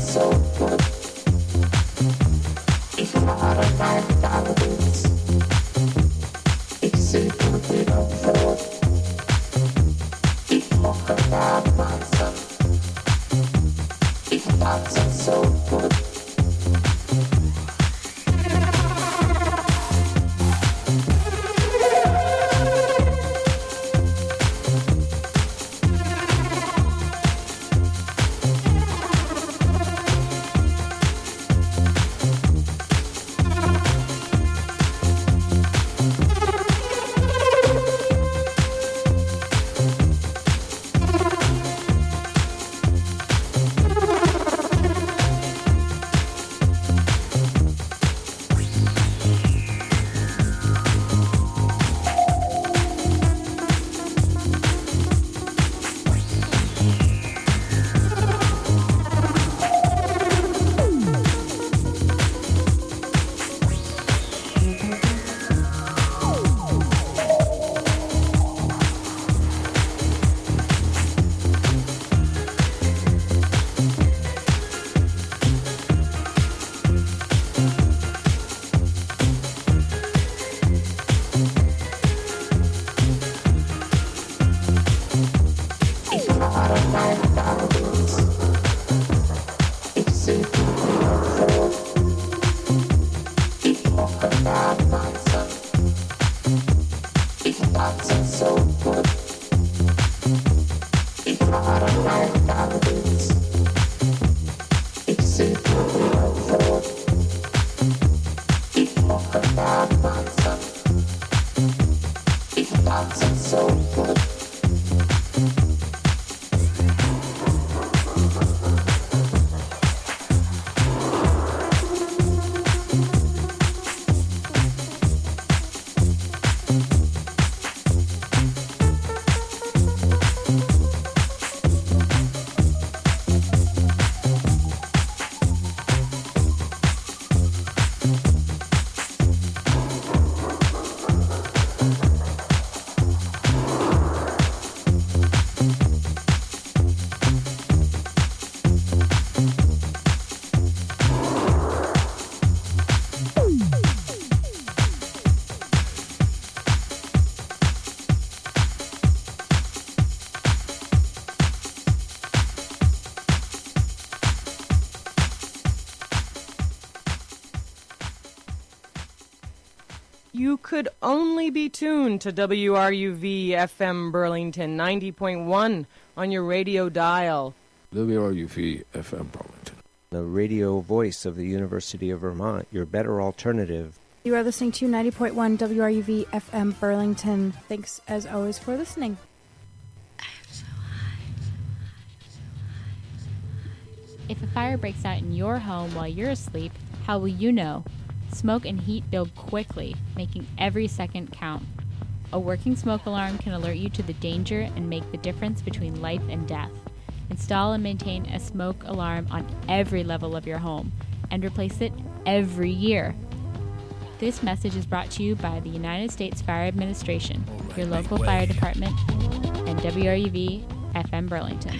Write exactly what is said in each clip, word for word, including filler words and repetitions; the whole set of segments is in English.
You could only be tuned to W R U V F M Burlington ninety point one on your radio dial. W R U V F M Burlington. The radio voice of the University of Vermont, your better alternative. You are listening to ninety point one W R U V F M Burlington. Thanks, as always, for listening. If a fire breaks out in your home while you're asleep, how will you know? Smoke and heat build quickly, making every second count. A working smoke alarm can alert you to the danger and make the difference between life and death. Install and maintain a smoke alarm on every level of your home, and replace it every year. This message is brought to you by the United States Fire Administration, your local fire department, and W R U V F M Burlington.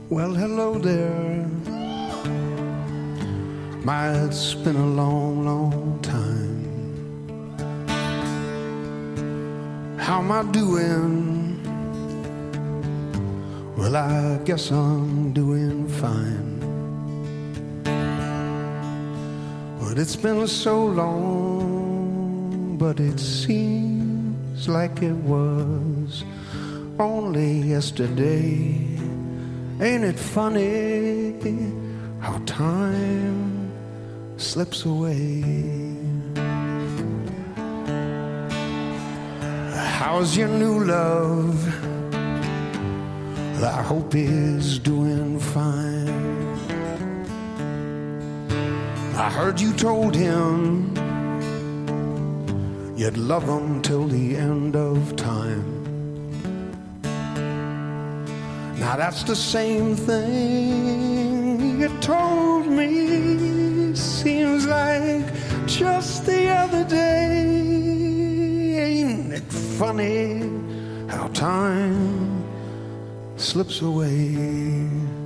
Well, hello there. My, it's been a long, long time. How am I doing? Well, I guess I'm doing fine. But it's been so long, but it seems like it was only yesterday. Ain't it funny how time slips away? How's your new love? I hope he's doing fine. I heard you told him you'd love him till the end of time. Now that's the same thing you told me. Seems like just the other day. Ain't it funny how time slips away?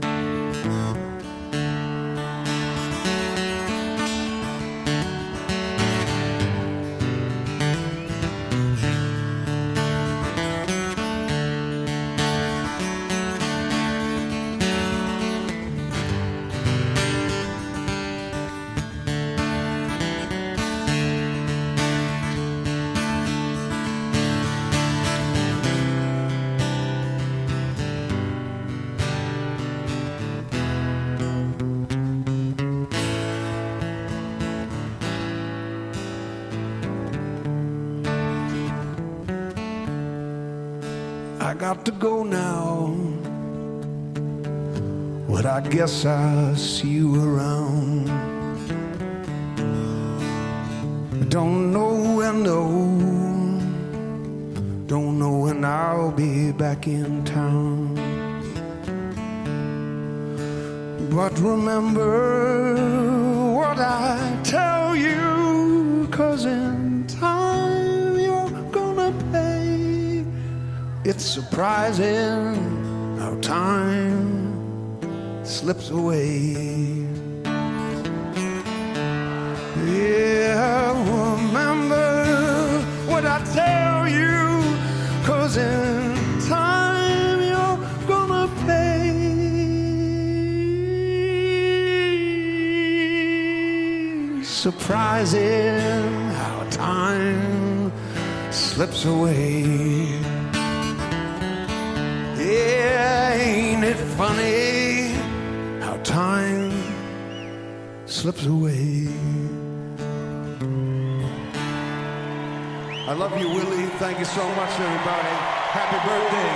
I got to go now, but I guess I'll see you around. Don't know when, no, don't know when I'll be back in town. But remember what I tell you, 'cause in time you're gonna pay. It's surprising how time slips away. Yeah, remember what I tell you, 'cause in time you're gonna pay. Surprising how time slips away. Yeah, ain't it funny how time slips away? I love you, Willie. Thank you so much, everybody. Happy birthday.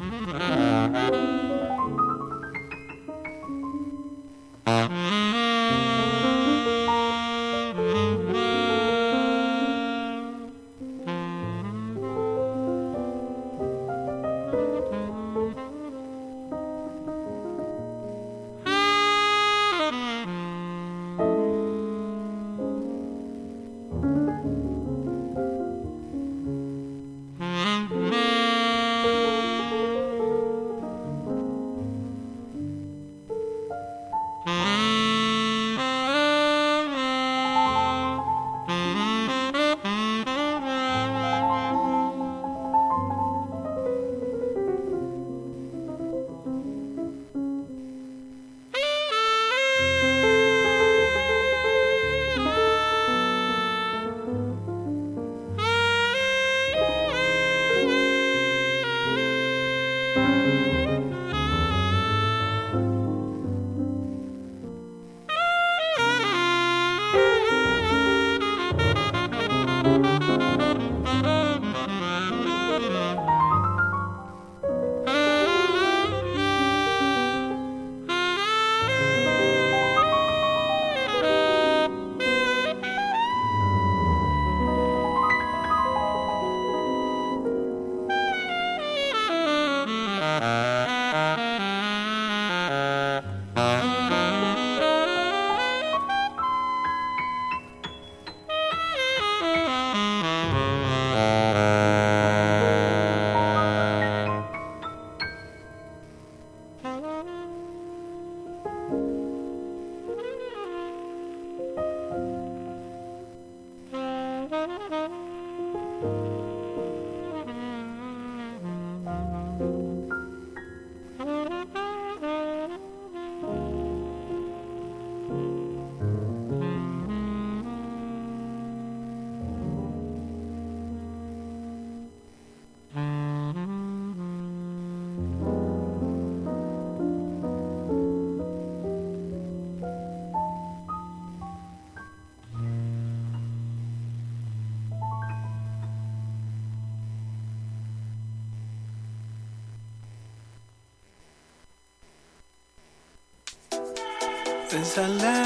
As I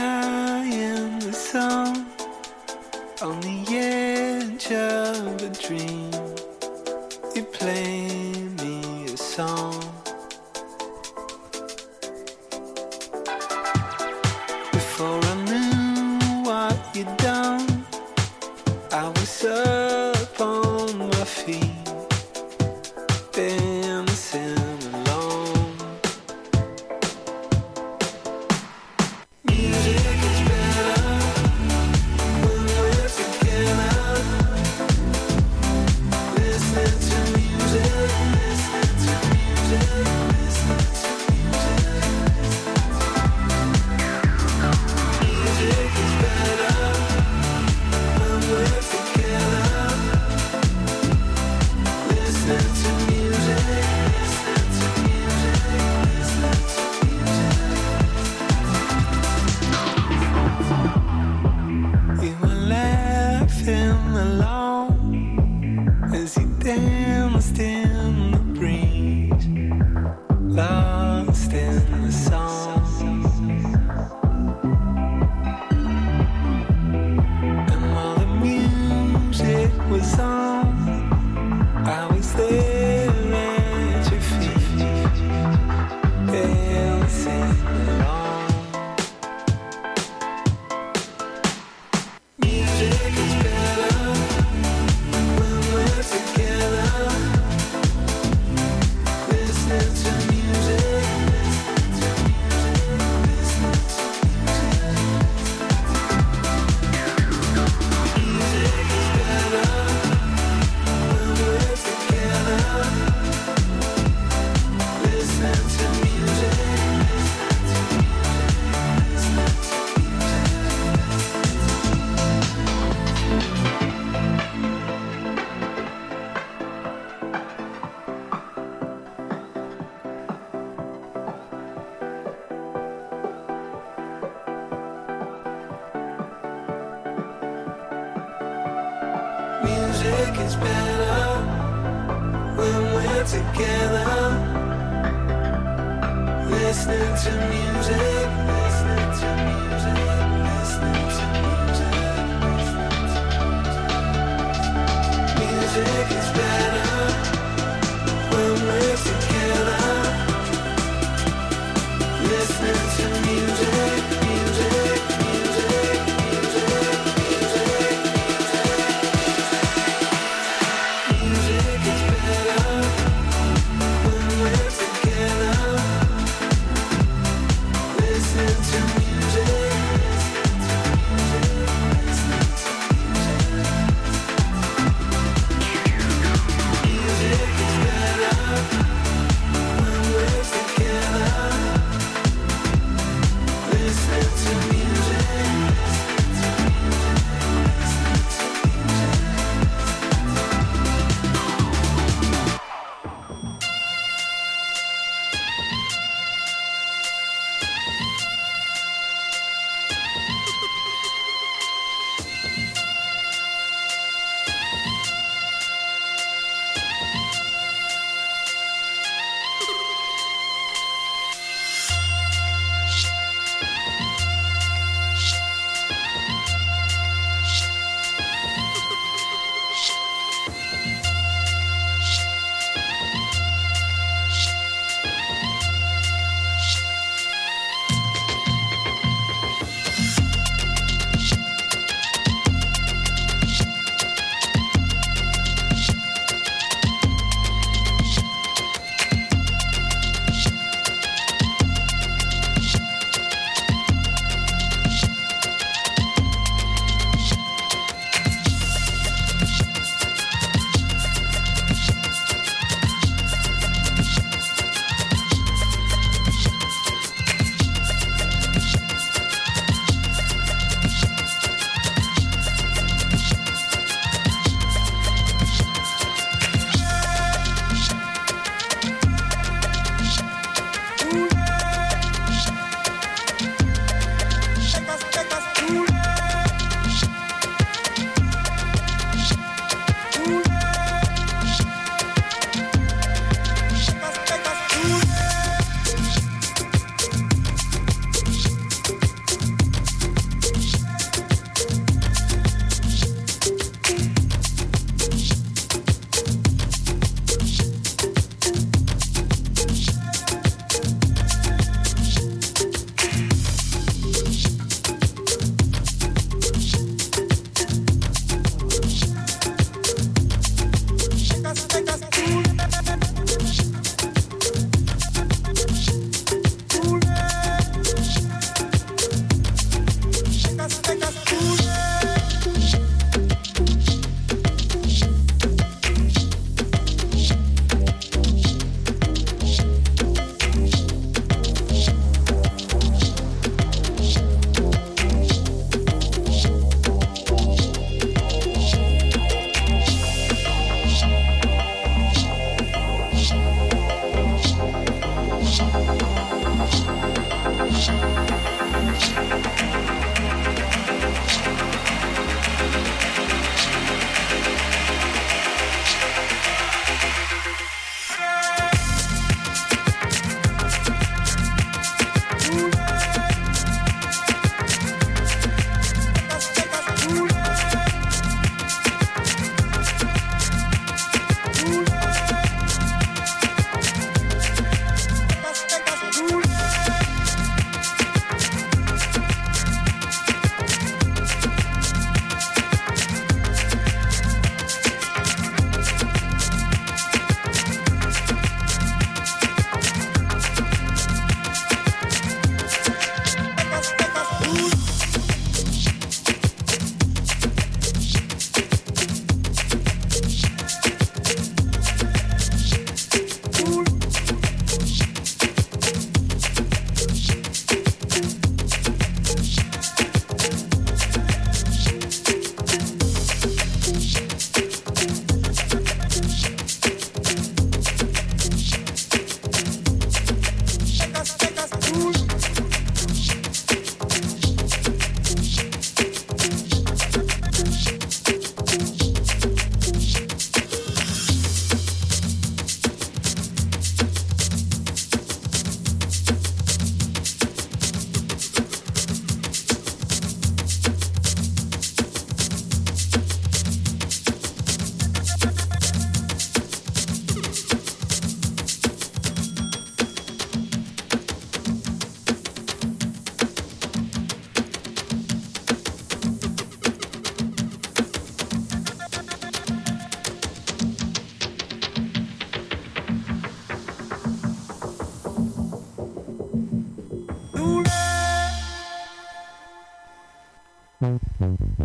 lie in the sun on the edge of a dream, you play me a song. Before I knew what you'd done, I was up on my feet, dancing alone. Music is better when we're together. Listening to music, listening to music, listening to music. Music is better when we're together. Listening to music, listening to music, listening to music. You were laughing along as you danced in the breeze, lost in the song. And while the music was on, I was there at your feet, dancing along. Music is better when we're together. Listening to music, listening to music, listening to music. Music is better when we're together. Listening to music, listening to music, music is better when we're together. listening to music, listening to music, listening to music. Music is better when we're together. Listening to music, music, music, music, music, music. Music is better when we're together. Listen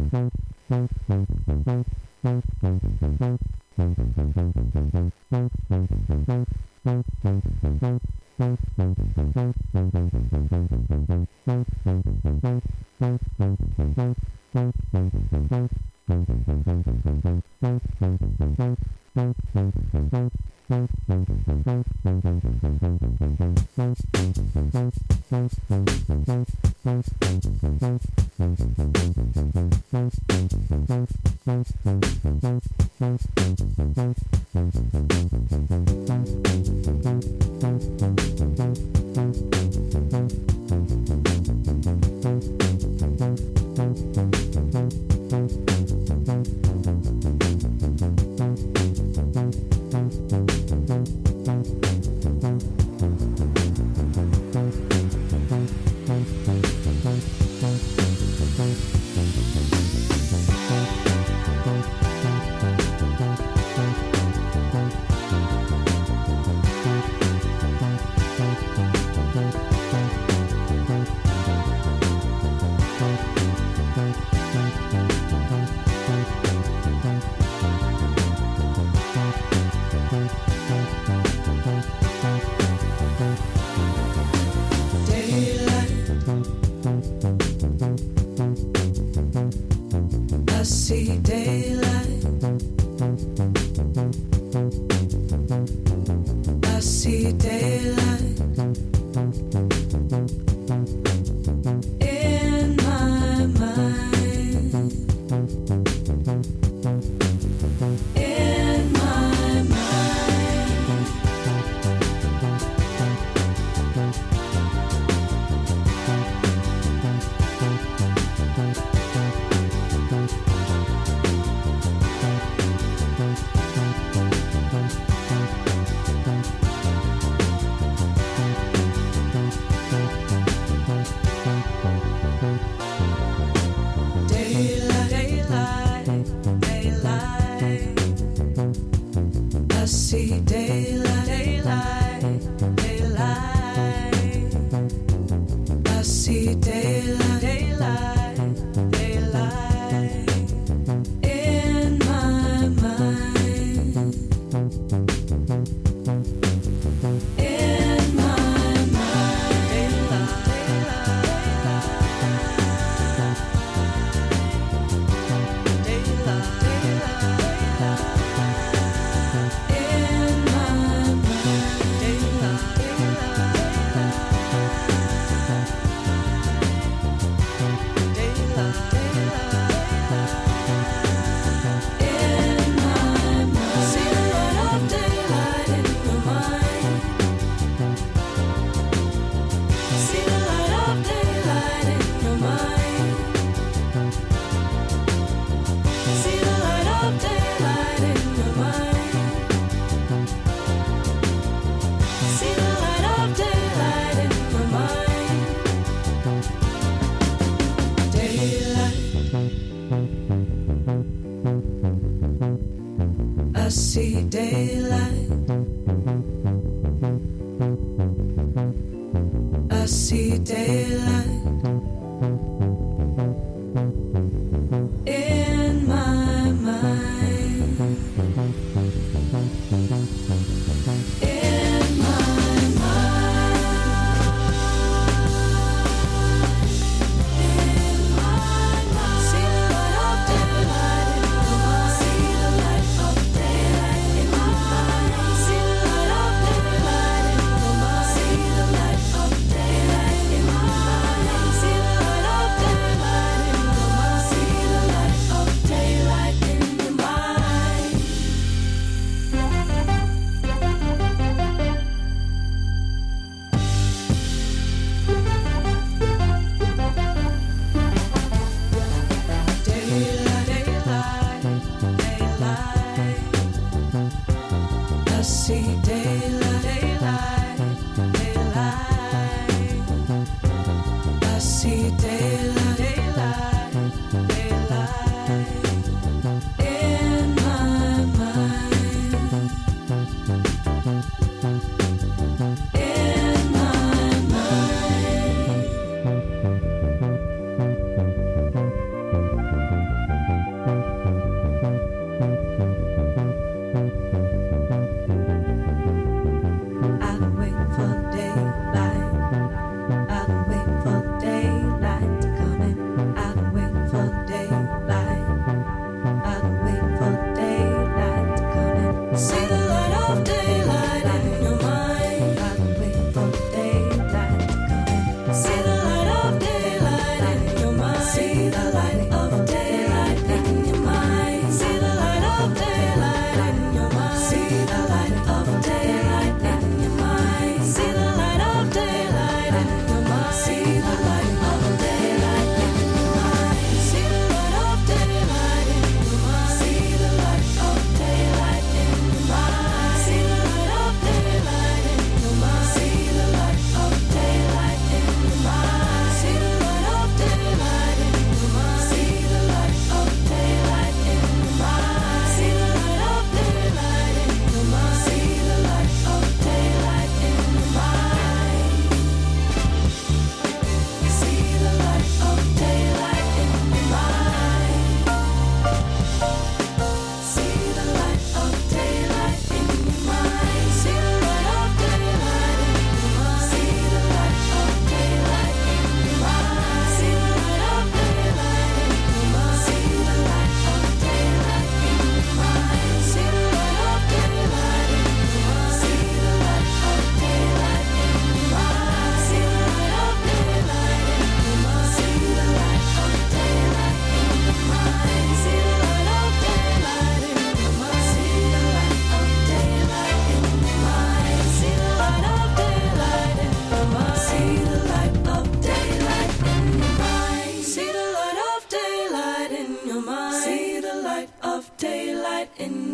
See the light of daylight in my mind.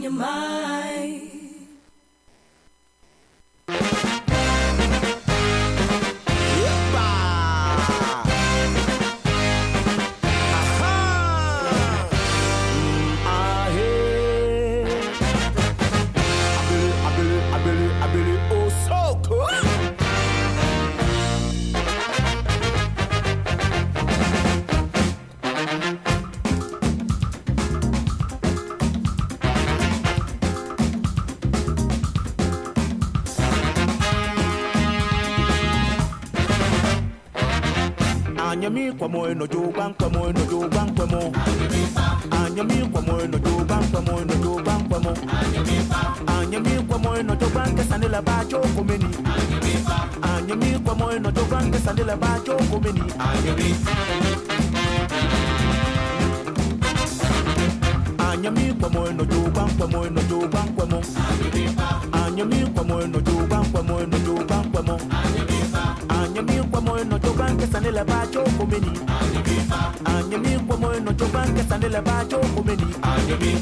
your mind. Anyami kwa moyo no joban kwa moyo no joban kwa mo. Anyami kwa moyo no joban kwa moyo no joban kwa mo. Anyami kwa moyo no joban ke sanela ba jo komeni. Anyami kwa moyo no joban ke sanela ba jo komeni. Anyami. Anyami kwa moyo no joban kwa moyo no joban kwa mo. Anyami kwa moyo no joban kwa moyo no joban kwa mo. Anyami kwa moyo no joban ke sanela ba jo komeni. Anyami kwa moyo no joban ke sanela ba jo komeni. Anyami.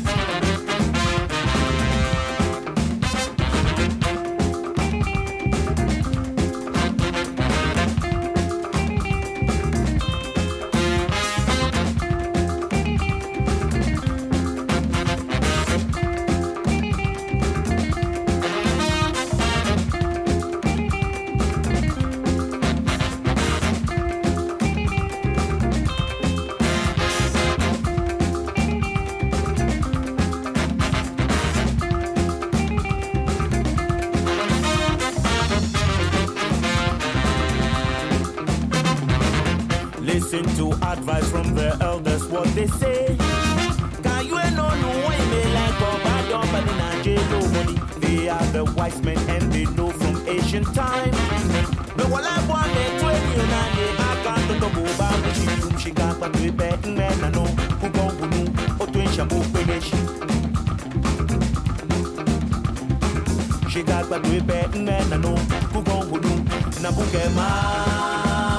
Listen to advice from the elders, what they say. Can you know no way me like bad up and in a jail money? They are the wise men and they know from ancient time. The one I want to twenty and I can't to go back to you. She got but we bet men I know who go who know or twin shampoo finish. She got but we bet men I know who go who know Nabukema.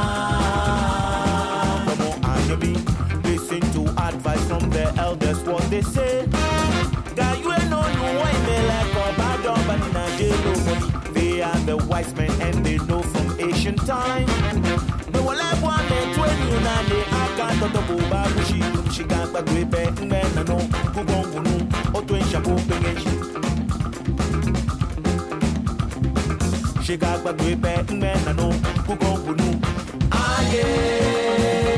Listen to advice from the elders, what they say. God, you ain't know you ain't me like a bad dog, but in a jail money. They are the wise men and they know from ancient time. But when I want them twenty and they I can't talk about back she she got but we bet men I know who gon' who know or twin shampoo finish. She got but we bet men I know who gon' who know. Ah yeah.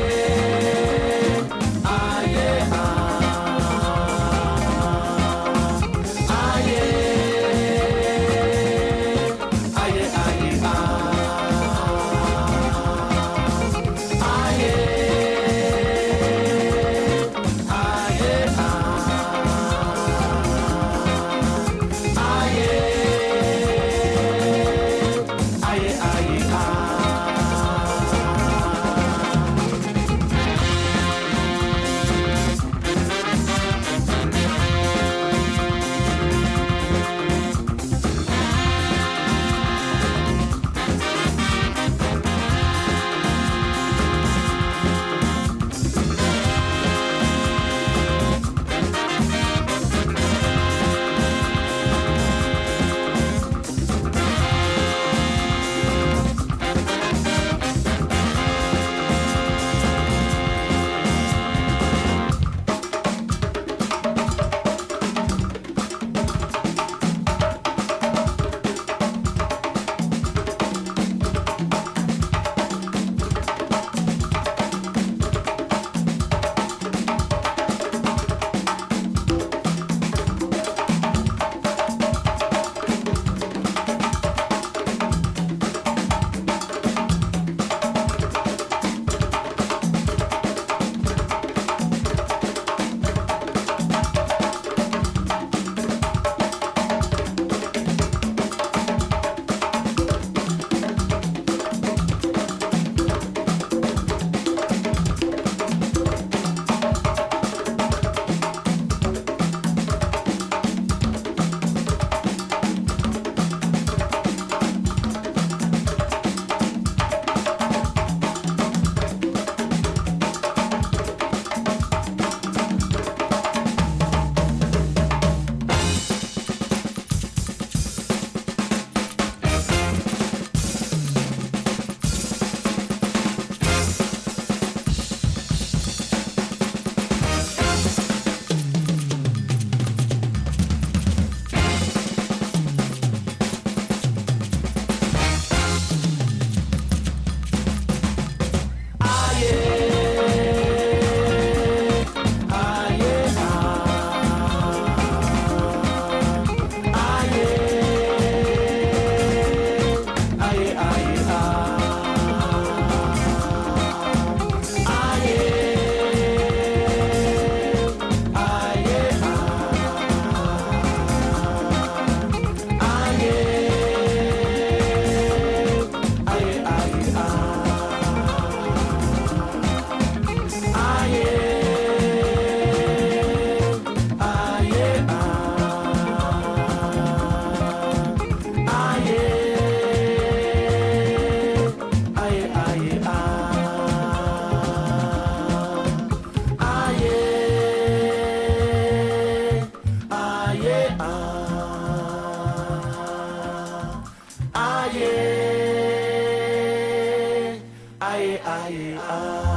aye, aye, aye.